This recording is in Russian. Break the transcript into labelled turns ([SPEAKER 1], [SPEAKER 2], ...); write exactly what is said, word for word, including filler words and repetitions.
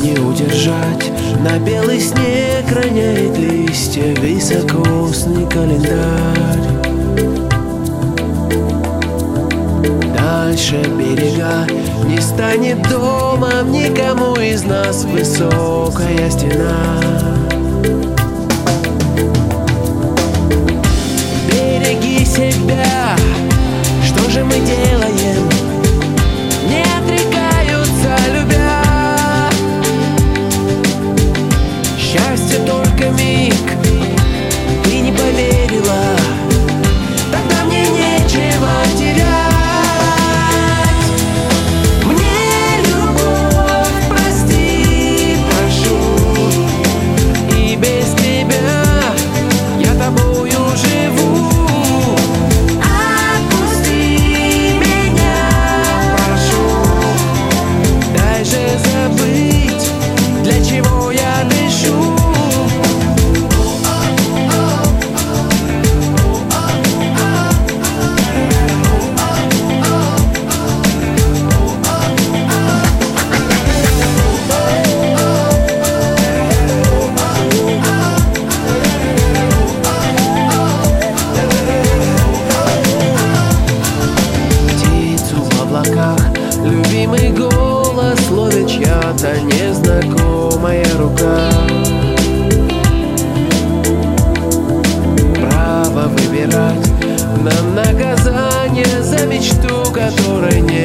[SPEAKER 1] не удержать. На белый снег роняет листья високосный календарь. Дальше берега не станет домом никому из нас высокая стена. Береги себя, что же мы делаем? Не отрекаются, любя. Счастье только миг, ты не поверила, тогда мне нечего терять. Мне любовь прости, прошу, и без тебя я тобою живу. Отпусти меня, прошу, дай же забыть, для чего я дышу. Любимый голос ловит чья-то незнакомая рука. Право выбирать нам наказание за мечту, которой нет.